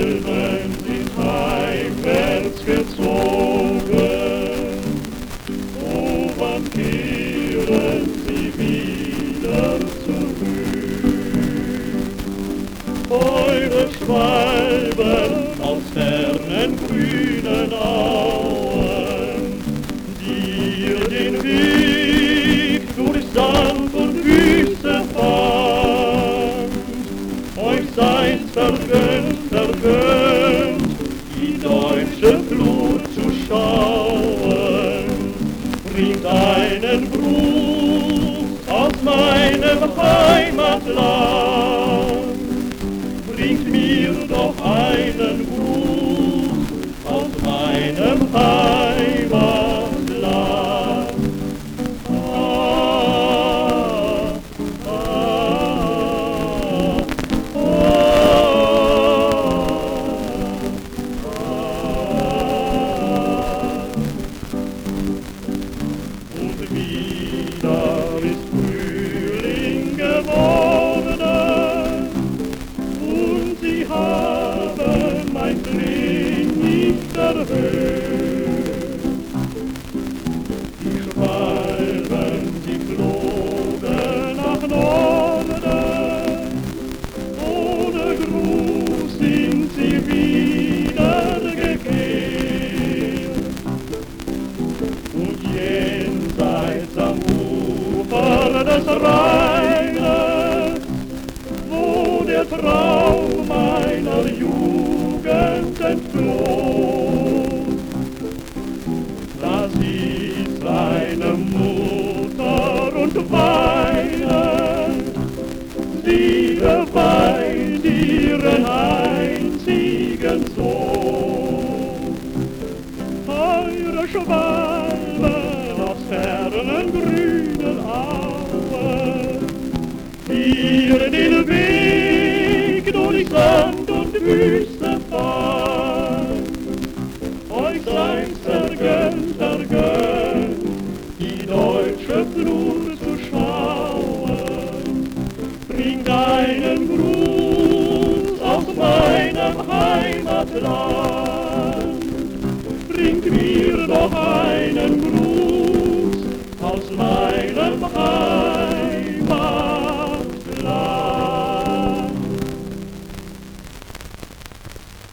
Schwalben sind heimwärts gezogen. O, wann kehren sie wieder zurück? Eure Schwalben aus fernen grünen Auen, die ihr den Weg durch Sand und Wüste fahrt, euch sei's vergönnt, die deutsche Flut zu schauen. Bringt einen Gruß aus meinem Heimatland, bringt mir doch einen Gruß aus meinem Heimatland. Und wieder ist Frühling geworden, und sie haben mein Flehen nicht erhöht. Die Schwalben, sie flogen nach Norden, ohne Gruß sind sie wiedergekehrt. Und jenseits am Ufer des Rheines, wo der Traum meiner Jugend entfloh, da sieht seine Mutter und weint, sie beweint ihren einzigen Sohn. Eure Schwalben aus fernen grünen Auen, die ihr den Weg durch Sand und Wüste fahrt, euch sei's vergönnt, die deutsche Flut zu schauen. Bringt einen Gruß aus meinem Heimatland, bringt mir doch einen Gruß aus meinem Heimatland.